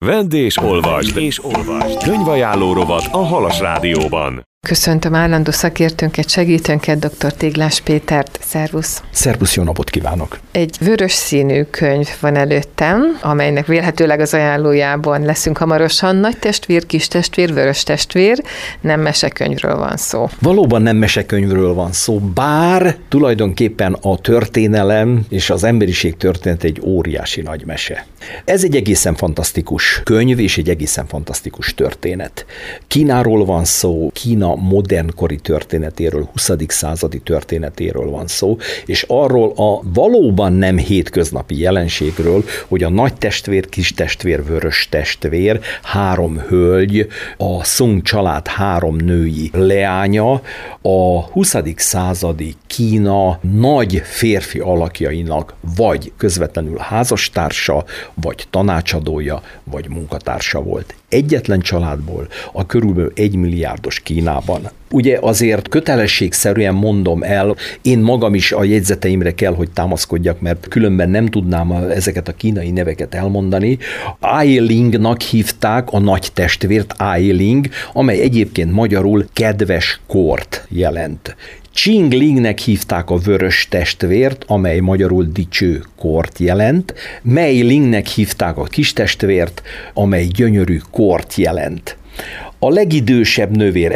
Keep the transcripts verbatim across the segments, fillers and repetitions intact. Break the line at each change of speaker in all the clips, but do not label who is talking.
Vedd és olvasd, és olvasd. Könyvajánló rovat a Halas Rádióban.
Köszöntöm állandó szakértőnket, segítőnket, dr. Téglás Pétert. Szervusz!
Szervusz, jó napot kívánok!
Egy vörös színű könyv van előttem, amelynek vélhetőleg az ajánlójában leszünk hamarosan. Nagy testvér, kis testvér, vörös testvér, nem mesekönyvről van szó.
Valóban nem mesekönyvről van szó, bár tulajdonképpen a történelem és az emberiség történet egy óriási nagy mese. Ez egy egészen fantasztikus könyv és egy egészen fantasztikus történet. Kínáról van szó, Kína modernkori történetéről, huszadik századi történetéről van szó, és arról a valóban nem hétköznapi jelenségről, hogy a nagy testvér, kis testvér, vörös testvér, három hölgy, a Sung család három női leánya, a huszadik századi Kína nagy férfi alakjainak vagy közvetlenül házastársa, vagy tanácsadója, vagy munkatársa volt. Egyetlen családból a körülbelül egymilliárdos Kínában. Ugye azért kötelességszerűen mondom el, én magam is a jegyzeteimre kell, hogy támaszkodjak, mert különben nem tudnám ezeket a kínai neveket elmondani. Ailing-nak hívták a nagy testvért, Ailing, amely egyébként magyarul kedves kort jelent. Qinglingnek hívták a vörös testvért, amely magyarul dicső kort jelent. Meilingnek hívták a kis testvért, amely gyönyörű kort jelent. A legidősebb nővér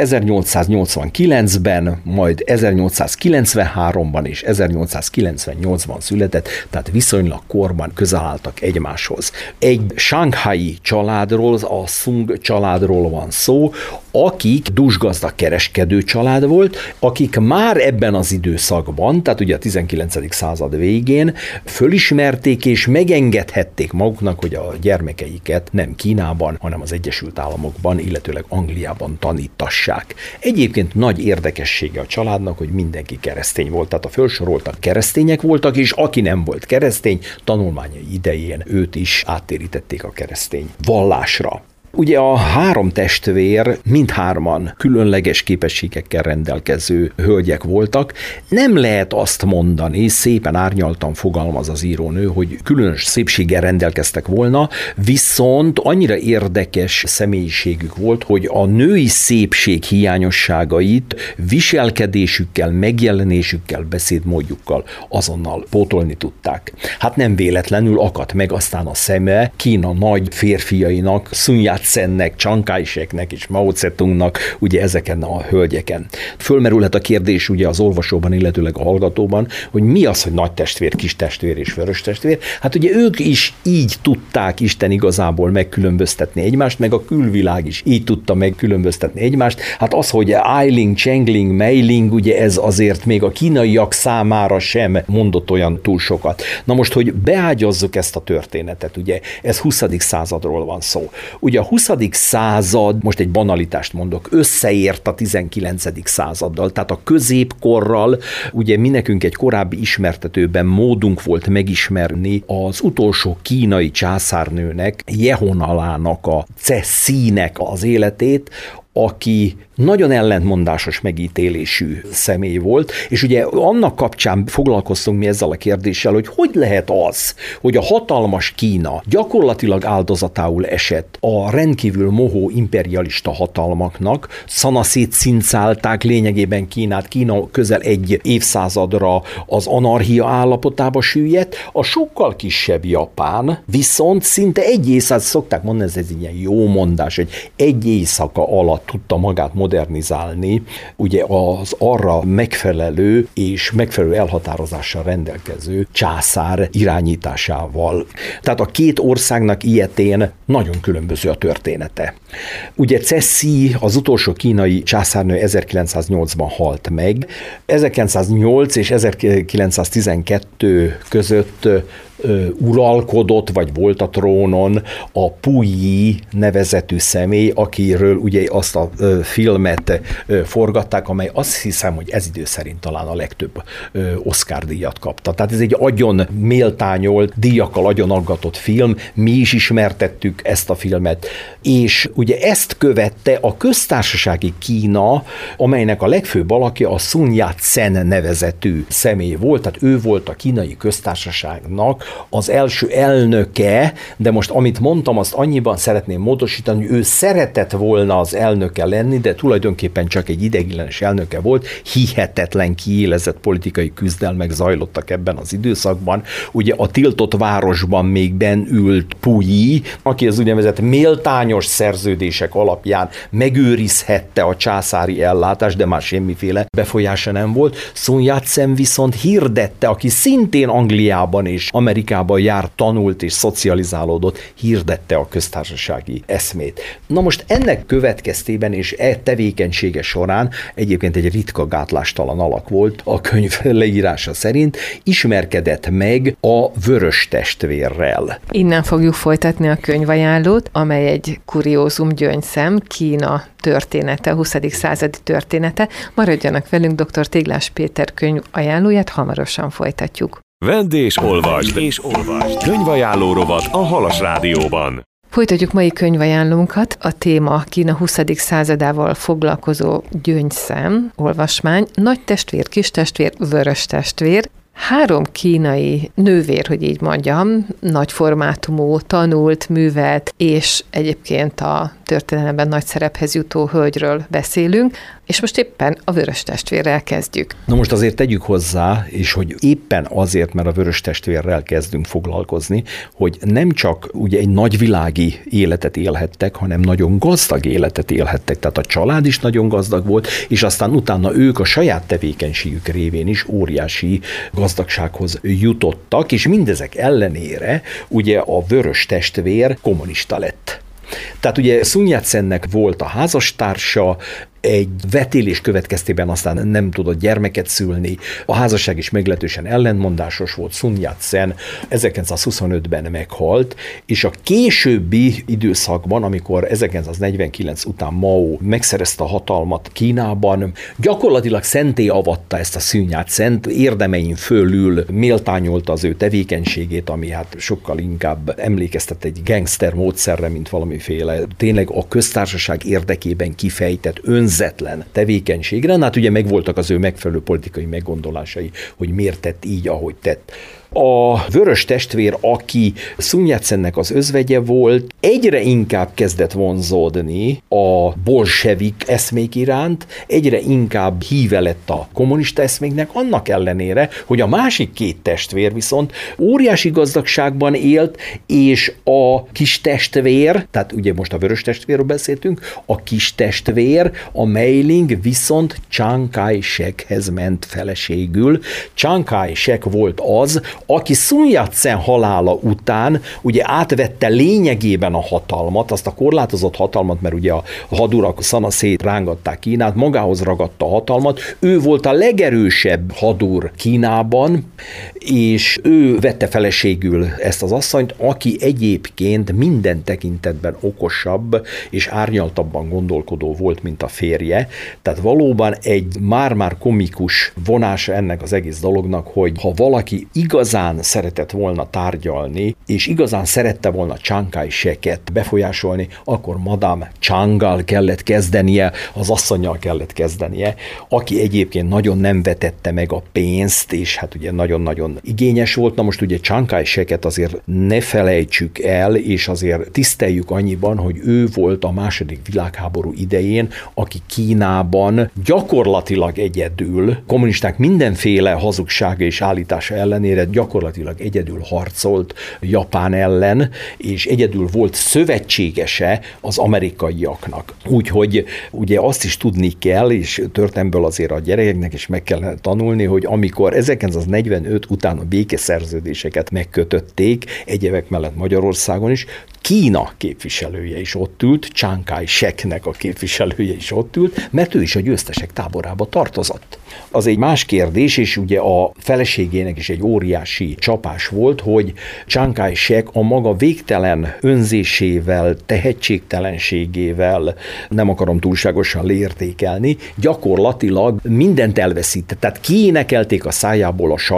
ezernyolcszáznyolcvankilencben, majd ezernyolcszázkilencvenháromban és ezernyolcszázkilencvennyolcban született, tehát viszonylag korban közel álltak egymáshoz. Egy shanghai családról, a Sung családról van szó, akik dúsgazdag kereskedő család volt, akik már ebben az időszakban, tehát ugye a tizenkilencedik század végén fölismerték és megengedhették maguknak, hogy a gyermekeiket nem Kínában, hanem az Egyesült Államokban, illetőleg Angliában tanítassák. Egyébként nagy érdekessége a családnak, hogy mindenki keresztény volt, tehát a felsoroltak keresztények voltak, és aki nem volt keresztény, tanulmányai idején őt is áttérítették a keresztény vallásra. Ugye a három testvér mindhárman különleges képességekkel rendelkező hölgyek voltak. Nem lehet azt mondani, szépen árnyaltan fogalmaz az írónő, hogy különös szépséggel rendelkeztek volna, viszont annyira érdekes személyiségük volt, hogy a női szépség hiányosságait viselkedésükkel, megjelenésükkel, beszédmódjukkal azonnal pótolni tudták. Hát nem véletlenül akadt meg aztán a szeme Kína nagy férfiainak, Sun Yat-sennek, Chiang Kai-sheknek és Mao Tse-tungnak, ugye ezeken a hölgyeken. Fölmerülhet a kérdés ugye az olvasóban, illetőleg a hallgatóban, hogy mi az, hogy nagy testvér, kis testvér és vörös testvér. Hát ugye ők is így tudták Isten igazából megkülönböztetni egymást, meg a külvilág is így tudta megkülönböztetni egymást. Hát az, hogy Ailing, Chengling, Meiling, ugye ez azért még a kínaiak számára sem mondott olyan túl sokat. Na most, hogy beágyazzuk ezt a történetet, ugye ez huszadik századról van szó. Ugye a huszadik század, most egy banalitást mondok, összeért a tizenkilencedik századdal, tehát a középkorral, ugye mi nekünk egy korábbi ismertetőben módunk volt megismerni az utolsó kínai császárnőnek, Jehonalának, a Ceszínek az életét, aki nagyon ellentmondásos megítélésű személy volt, és ugye annak kapcsán foglalkoztunk mi ezzel a kérdéssel, hogy hogy lehet az, hogy a hatalmas Kína gyakorlatilag áldozatául esett a rendkívül mohó imperialista hatalmaknak, szanaszét cincálták lényegében Kínát, Kína közel egy évszázadra az anarchia állapotába süllyedt, a sokkal kisebb Japán viszont szinte egy éjszaka, szokták mondani, ez egy ilyen jó mondás, hogy egy éjszaka alatt tudta magát modernizálni, ugye az arra megfelelő és megfelelő elhatározással rendelkező császár irányításával. Tehát a két országnak ilyetén nagyon különböző a története. Ugye Ceszí, az utolsó kínai császárnő ezerkilencszáznyolcban halt meg. ezerkilencszáznyolc és ezerkilencszáztizenkettő között uralkodott, vagy volt a trónon a Puyi nevezetű személy, akiről ugye azt a filmet forgatták, amely azt hiszem, hogy ez idő szerint talán a legtöbb Oscar-díjat kapta. Tehát ez egy agyon méltányolt, díjakkal agyon aggatott film, mi is ismertettük ezt a filmet, és ugye ezt követte a köztársasági Kína, amelynek a legfőbb alakja a Sun Yat-sen nevezetű személy volt, tehát ő volt a kínai köztársaságnak az első elnöke, de most amit mondtam, azt annyiban szeretném módosítani, hogy ő szeretett volna az elnöke lenni, de tulajdonképpen csak egy ideiglenes elnöke volt, hihetetlen kiélezett politikai küzdelmek zajlottak ebben az időszakban. Ugye a tiltott városban még benn ült Puyi, aki az úgynevezett méltányos szerződések alapján megőrizhette a császári ellátást, de már semmiféle befolyása nem volt. Sun Yat-sen viszont hirdette, aki szintén Angliában és Amerikában járt, tanult és szocializálódott, hirdette a köztársasági eszmét. Na most ennek következtében és e tevékenysége során egyébként egy ritka gátlástalan alak volt a könyv leírása szerint, ismerkedett meg a Vörös testvérrel.
Innen fogjuk folytatni a könyvajánlót, amely egy kuriózum gyöngyszem, Kína története, huszadik századi története. Maradjanak velünk, dr. Téglás Péter könyv ajánlóját hamarosan folytatjuk.
Vedd és olvasd, és olvasd. Könyvajánló rovat a Halas Rádióban.
Folytatjuk mai könyvajánlónkat. A téma Kína huszadik századával foglalkozó gyöngyszem, olvasmány, nagy testvér, kis testvér, vörös testvér. Három kínai nővér, hogy így mondjam, nagy formátumú, tanult, művelt, és egyébként a történelemben nagy szerephez jutó hölgyről beszélünk, és most éppen a vörös testvérrel kezdjük.
Na most azért tegyük hozzá, és hogy éppen azért, mert a vörös testvérrel kezdünk foglalkozni, hogy nem csak ugye egy nagyvilági életet élhettek, hanem nagyon gazdag életet élhettek. Tehát a család is nagyon gazdag volt, és aztán utána ők a saját tevékenységük révén is óriási gazdagsághoz jutottak, és mindezek ellenére ugye a vörös testvér kommunista lett. Tehát ugye Sun Yat-sennek volt a házastársa, egy vetélés következtében aztán nem tudott gyermeket szülni. A házasság is meglehetősen ellentmondásos volt. Sun Yat-sen ezerkilencszázhuszonötben meghalt, és a későbbi időszakban, amikor ezerkilencszáznegyvenkilenc után Mao megszerezte a hatalmat Kínában, gyakorlatilag szenté avatta ezt a Sun Yat-sent, érdemein fölül méltányolta az ő tevékenységét, ami hát sokkal inkább emlékeztet egy gangster módszerre, mint valamiféle tényleg a köztársaság érdekében kifejtett ön önzetlen tevékenységre. Hát ugye megvoltak az ő megfelelő politikai meggondolásai, hogy miért tett így, ahogy tett. A vörös testvér, aki Sun Yat-sennek az özvegye volt, egyre inkább kezdett vonzódni a bolsevik eszmék iránt, egyre inkább híve lett a kommunista eszméknek, annak ellenére, hogy a másik két testvér viszont óriási gazdagságban élt, és a kis testvér, tehát ugye most a vörös testvérről beszéltünk, a kis testvér, a Mei-ling viszont Chiang Kai-shekhez ment feleségül. Chiang Kai-shek volt az, aki Sun Yat-sen halála után ugye átvette lényegében a hatalmat, azt a korlátozott hatalmat, mert ugye a hadurak szanaszét rángatták Kínát, magához ragadta a hatalmat, ő volt a legerősebb hadur Kínában, és ő vette feleségül ezt az asszonyt, aki egyébként minden tekintetben okosabb és árnyaltabban gondolkodó volt, mint a férje. Tehát valóban egy már-már komikus vonása ennek az egész dolognak, hogy ha valaki igazán szeretett volna tárgyalni, és igazán szerette volna Chiang Kai-sheket befolyásolni, akkor Madame Chianggal kellett kezdenie, az asszonnyal kellett kezdenie, aki egyébként nagyon nem vetette meg a pénzt, és hát ugye nagyon-nagyon igényes volt. Na most ugye Chiang Kai-sheket azért ne felejtsük el, és azért tiszteljük annyiban, hogy ő volt a második világháború idején, aki Kínában gyakorlatilag egyedül, kommunisták mindenféle hazugsága és állítása ellenére gyakorlatilag egyedül harcolt Japán ellen, és egyedül volt szövetségese az amerikaiaknak. Úgyhogy ugye azt is tudni kell, és történelmből azért a gyerekeknek is meg kell tanulni, hogy amikor ezerkilencszáznegyvenöt után a békeszerződéseket megkötötték, egyebek mellett Magyarországon is, Kína képviselője is ott ült, Chiang Kai-sheknek a képviselője is ott ült, mert ő is a győztesek táborába tartozott. Az egy más kérdés, és ugye a feleségének is egy óriási csapás volt, hogy Chiang Kai-shek a maga végtelen önzésével, tehetségtelenségével, nem akarom túlságosan leértékelni, gyakorlatilag mindent elveszített. Tehát kiénekelték a szájából a sajtot, a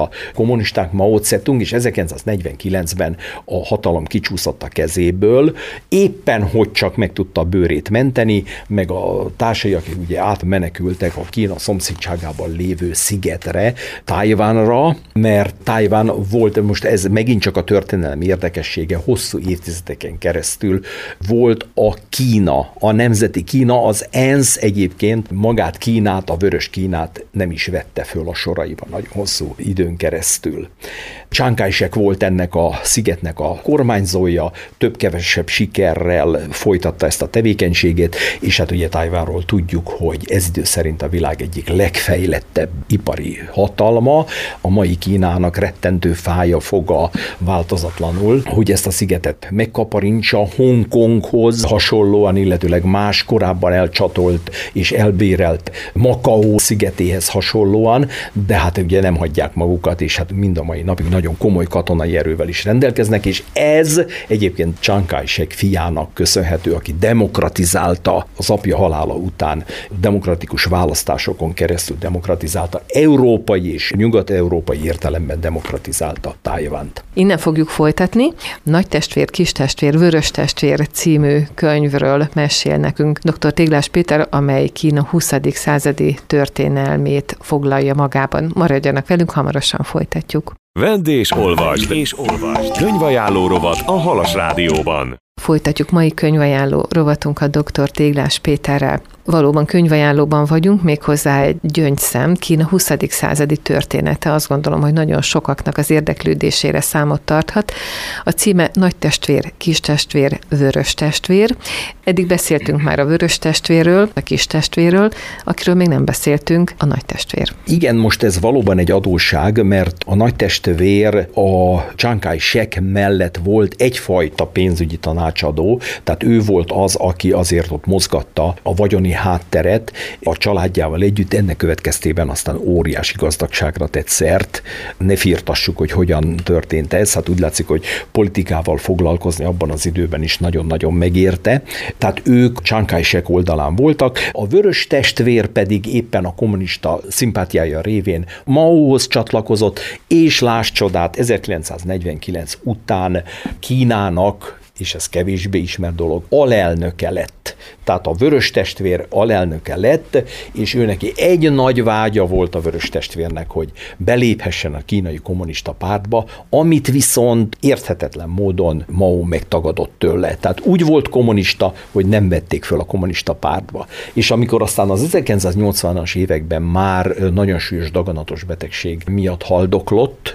a kommunisták, Mao Zedong, és ezerkilencszáznegyvenkilencben a hatalom kicsúszott a kezéből, éppen hogy csak meg tudta a bőrét menteni, meg a társai, akik ugye átmenekültek a Kína szomszédságában lévő szigetre, Tajvanra, mert Tajvan volt, most ez megint csak a történelmi érdekessége, hosszú évtizedeken keresztül volt a Kína, a nemzeti Kína, az ENSZ egyébként magát Kínát, a vörös Kínát nem is vette föl a soraiba nagyon hosszú időn keresztül. Chiang Kai-shek volt ennek a szigetnek a kormányzója, több-kevesebb sikerrel folytatta ezt a tevékenységét, és hát ugye Tajvanról tudjuk, hogy ez idő szerint a világ egyik legfejlettebb ipari hatalma, a mai Kínának rettentő fája foga változatlanul, hogy ezt a szigetet megkaparintsa Hongkonghoz hasonlóan, illetőleg más korábban elcsatolt és elbérelt Makao szigetéhez hasonlóan, de hát ugye nem hagyják magukat, és hát mind a mai napig nagyon komoly katonai erővel is rendelkeznek, és ez egyébként Chiang Kai-shek fiának köszönhető, aki demokratizálta az apja halála után, demokratikus választásokon keresztül demokratizálta, európai és nyugat-európai értelemben demokratizálta Tajvant.
Innen fogjuk folytatni. Nagy testvér, kis testvér, vörös testvér című könyvről mesél nekünk dr. Téglás Péter, amely Kína huszadik századi történelmét foglalja magában. Maradjanak velünk, hamarosan folytatjuk.
Vedd és olvasd, és olvasd. Könyvajánló rovat a Halas Rádióban.
Folytatjuk mai könyvajánló rovatunkat dr. Téglás Péterrel. Valóban könyvajánlóban vagyunk, méghozzá egy gyöngyszem, Kína huszadik századi története. Azt gondolom, hogy nagyon sokaknak az érdeklődésére számot tarthat. A címe Nagy testvér, kis testvér, vörös testvér. Eddig beszéltünk már a vörös testvérről, a kis testvérről, akiről még nem beszéltünk, a nagy testvér.
Igen, most ez valóban egy adósság, mert a nagy testvér a Chiang Kai-shek mellett volt egyfajta pénzügyi tanácsadó, tehát ő volt az, aki azért ott mozgatta a vagyoni hátteret a családjával együtt, ennek következtében aztán óriási gazdagságra tett szert. Ne firtassuk, hogy hogyan történt ez, hát úgy látszik, hogy politikával foglalkozni abban az időben is nagyon-nagyon megérte. Tehát ők Chiang Kai-shek oldalán voltak, a vörös testvér pedig éppen a kommunista szimpátiája révén Maóhoz csatlakozott, és láss csodát, ezerkilencszáznegyvenkilenc után Kínának, és ez kevésbé ismert dolog, alelnöke lett. Tehát a vörös testvér alelnöke lett, és ő neki egy nagy vágya volt a vörös testvérnek, hogy beléphessen a kínai kommunista pártba, amit viszont érthetetlen módon Mao megtagadott tőle. Tehát úgy volt kommunista, hogy nem vették föl a kommunista pártba. És amikor aztán az ezerkilencszáznyolcvanas években már nagyon súlyos daganatos betegség miatt haldoklott,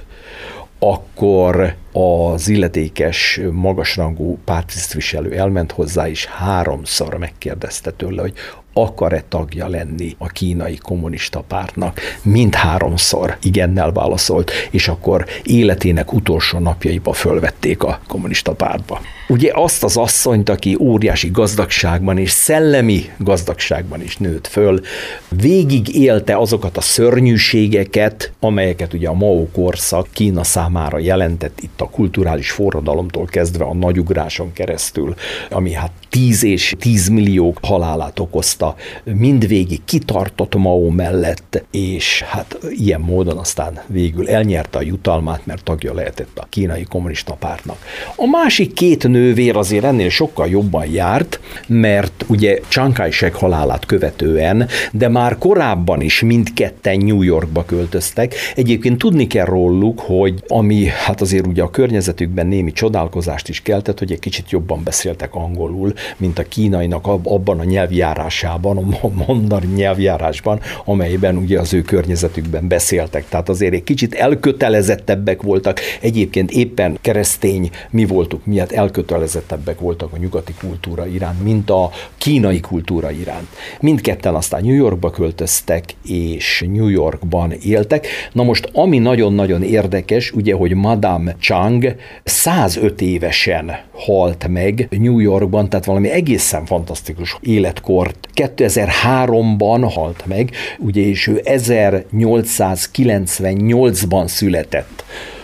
akkor az illetékes magasrangú párttisztviselő elment hozzá, és háromszor megkérdezte tőle, hogy akar-e tagja lenni a kínai kommunista pártnak. Mindháromszor igennel válaszolt, és akkor életének utolsó napjaiba fölvették a kommunista pártba. Ugye azt az asszonyt, aki óriási gazdagságban és szellemi gazdagságban is nőtt föl, végig élte azokat a szörnyűségeket, amelyeket ugye a Mao korszak Kína számára jelentett, itt a kulturális forradalomtól kezdve a nagyugráson keresztül, ami hát tíz és tízmilliók halálát okozta, mindvégig kitartott Mao mellett, és hát ilyen módon aztán végül elnyerte a jutalmát, mert tagja lehetett a kínai kommunista pártnak. A másik két nővér azért ennél sokkal jobban járt, mert ugye Chiang Kai-shek halálát követően, de már korábban is mindketten New Yorkba költöztek. Egyébként tudni kell róluk, hogy ami hát azért ugye a környezetükben némi csodálkozást is keltett, hogy egy kicsit jobban beszéltek angolul, mint a kínainak abban a nyelvjárásában, a mandarin nyelvjárásban, amelyben ugye az ő környezetükben beszéltek. Tehát azért egy kicsit elkötelezettebbek voltak, egyébként éppen keresztény mi voltuk miatt elkötelezettebbek voltak a nyugati kultúra iránt, mint a kínai kultúra iránt. Mindketten aztán New Yorkba költöztek, és New Yorkban éltek. Na most, ami nagyon-nagyon érdekes, ugye, hogy Madame Chiang százöt évesen halt meg New Yorkban, tehát valami egészen fantasztikus életkort. kétezer-háromban halt meg, ugye, és ő ezernyolcszázkilencvennyolcban született.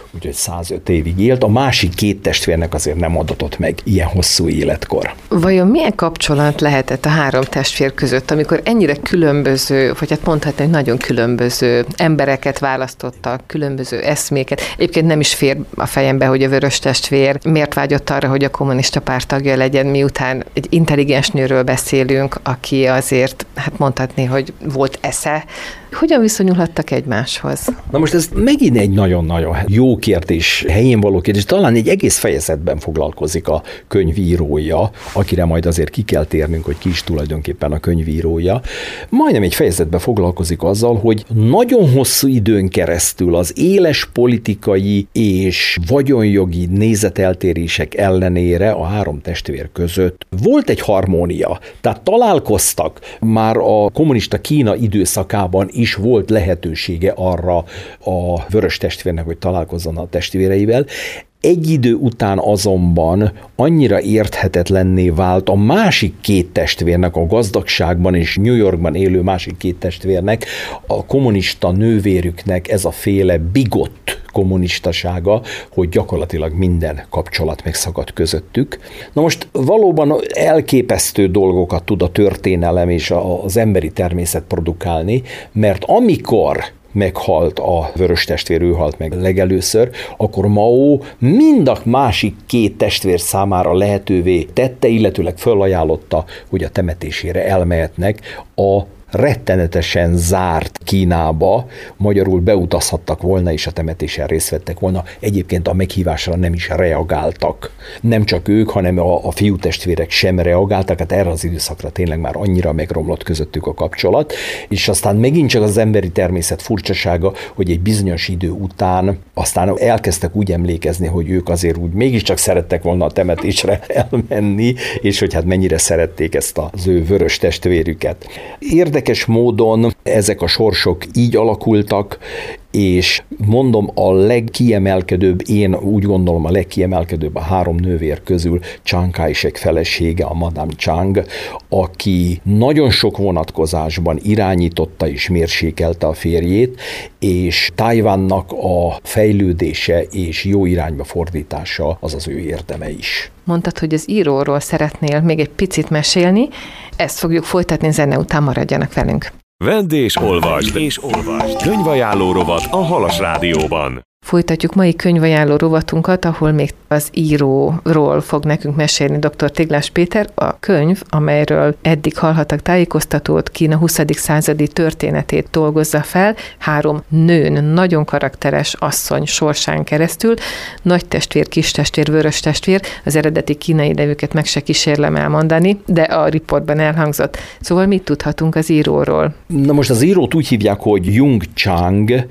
úgyhogy százöt évig élt, a másik két testvérnek azért nem adatott meg ilyen hosszú életkor.
Vajon milyen kapcsolat lehetett a három testvér között, amikor ennyire különböző, vagy hát mondhatni, hogy nagyon különböző embereket választottak, különböző eszméket. Egyébként nem is fér a fejembe, hogy a vörös testvér miért vágyott arra, hogy a kommunista párt tagja legyen, miután egy intelligens nőről beszélünk, aki azért, hát mondhatni, hogy volt esze. Hogyan viszonyulhattak egymáshoz?
Na most ez megint egy nagyon-nagyon jó kérdés, helyén való kérdés. Talán egy egész fejezetben foglalkozik a könyvírója, akire majd azért ki kell térnünk, hogy ki is tulajdonképpen a könyvírója. Majdnem egy fejezetben foglalkozik azzal, hogy nagyon hosszú időn keresztül az éles politikai és vagyonjogi nézeteltérések ellenére a három testvér között volt egy harmónia. Tehát találkoztak már a kommunista Kína időszakában is volt lehetősége arra a vörös testvérnek, hogy találkozzon a testvéreivel. Egy idő után azonban annyira érthetetlenné vált a másik két testvérnek, a gazdagságban és New Yorkban élő másik két testvérnek, a kommunista nővérüknek ez a féle bigott kommunistasága, hogy gyakorlatilag minden kapcsolat megszakadt közöttük. Na most valóban elképesztő dolgokat tud a történelem és az emberi természet produkálni, mert amikor meghalt a vörös testvér, ő halt meg legelőször, akkor Mao mind a másik két testvér számára lehetővé tette, illetőleg felajánlotta, hogy a temetésére elmehetnek a rettenetesen zárt Kínába, magyarul beutazhattak volna, és a temetésen részt vettek volna. Egyébként a meghívásra nem is reagáltak. Nem csak ők, hanem a, a fiútestvérek sem reagáltak, hát erre az időszakra tényleg már annyira megromlott közöttük a kapcsolat, és aztán megint csak az emberi természet furcsasága, hogy egy bizonyos idő után aztán elkezdtek úgy emlékezni, hogy ők azért úgy mégiscsak szerettek volna a temetésre elmenni, és hogy hát mennyire szerették ezt az ő vörös testvérüket. Érdekes módon ezek a sorsok így alakultak, és mondom, a legkiemelkedőbb, én úgy gondolom a legkiemelkedőbb a három nővér közül Chiang Kai-shek felesége, a Madame Chiang, aki nagyon sok vonatkozásban irányította és mérsékelte a férjét, és Tajvannak a fejlődése és jó irányba fordítása az az ő érdeme is.
Mondtad, hogy az íróról szeretnél még egy picit mesélni, ezt fogjuk folytatni, zene után maradjanak velünk.
Vedd és olvasd, és olvasd. Könyvajánló rovat a Halas Rádióban.
Folytatjuk mai könyvajánló rovatunkat, ahol még az íróról fog nekünk mesélni dr. Téglás Péter. A könyv, amelyről eddig hallhattak tájékoztatót, Kína huszadik századi történetét dolgozza fel, három nőn, nagyon karakteres asszony sorsán keresztül, nagy testvér, kis testvér, vörös testvér, az eredeti kínai nevüket meg se kísérlem elmondani, de a riportban elhangzott. Szóval mit tudhatunk az íróról?
Na most az írót úgy hívják, hogy Jung Chang,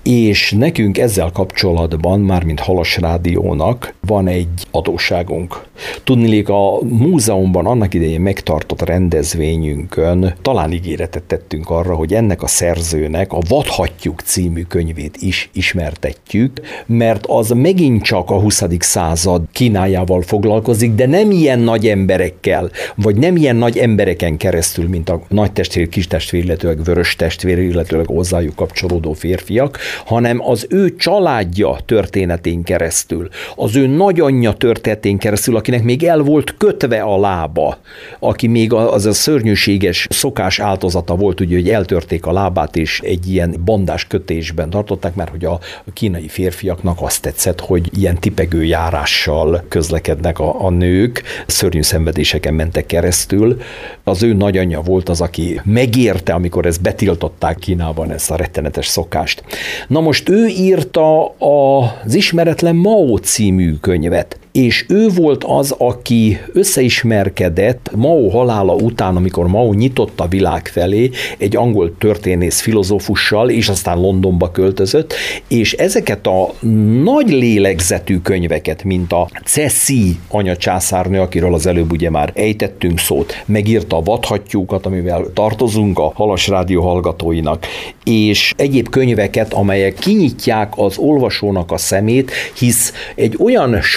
és nekünk ezzel kapcsolatban, mármint Halas Rádiónak van egy adósságunk. Tudniillik, a múzeumban annak idején megtartott rendezvényünkön talán ígéretet tettünk arra, hogy ennek a szerzőnek a Vadhattyúk című könyvét is ismertetjük, mert az megint csak a huszadik század Kínájával foglalkozik, de nem ilyen nagy emberekkel, vagy nem ilyen nagy embereken keresztül, mint a nagy testvér, kis testvér, illetőleg vörös testvér, illetőleg hozzájuk kapcsolódó férfiak, hanem az ő családja történetén keresztül, az ő nagyanyja történetén keresztül, akinek még el volt kötve a lába, aki még az a szörnyűséges szokás áldozata volt, ugye, hogy eltörték a lábát, és egy ilyen bandás kötésben tartották, mert hogy a kínai férfiaknak azt tetszett, hogy ilyen tipegő járással közlekednek a, a nők, szörnyű szenvedéseken mentek keresztül. Az ő nagyanyja volt az, aki megérte, amikor ezt betiltották Kínában, ezt a rettenetes szokást. Na most ő írta az Ismeretlen Mao című könyvet, és ő volt az, aki összeismerkedett Mao halála után, amikor Mao nyitott a világ felé egy angol történész filozófussal, és aztán Londonba költözött, és ezeket a nagy lélegzetű könyveket, mint a Ceci anya császárnő, akiről az előbb ugye már ejtettünk szót, megírta a Vadhattyúkat, amivel tartozunk a Halas Rádió hallgatóinak, és egyéb könyveket, amelyek kinyitják az olvasónak a szemét, hisz egy olyan sajátos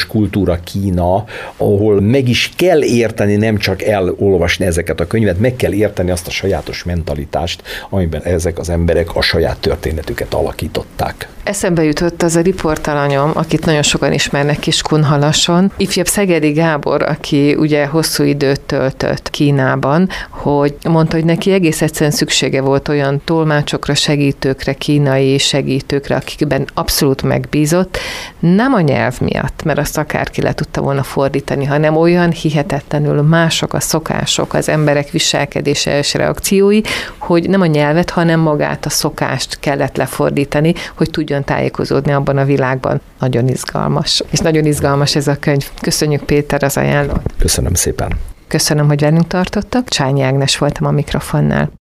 sajátos kultúra Kína, ahol meg is kell érteni, nem csak elolvasni ezeket a könyvet, meg kell érteni azt a sajátos mentalitást, amiben ezek az emberek a saját történetüket alakították.
Eszembe jutott az a riportalanyom, akit nagyon sokan ismernek Kiskunhalason, ifjabb Szegedi Gábor, aki ugye hosszú időt töltött Kínában, hogy mondta, hogy neki egész egyszerűen szüksége volt olyan tolmácsokra, segítőkre, kínai segítőkre, akikben abszolút megbízott, nem a nyelv miatt, mert azt akárki le tudta volna fordítani, hanem olyan hihetetlenül mások a szokások, az emberek viselkedése és reakciói, hogy nem a nyelvet, hanem magát a szokást kellett lefordítani, hogy tudjon tájékozódni abban a világban. Nagyon izgalmas. És nagyon izgalmas ez a könyv. Köszönjük, Péter, az ajánlót.
Köszönöm szépen.
Köszönöm, hogy velünk tartottak. Csányi Ágnes voltam a mikrofonnál.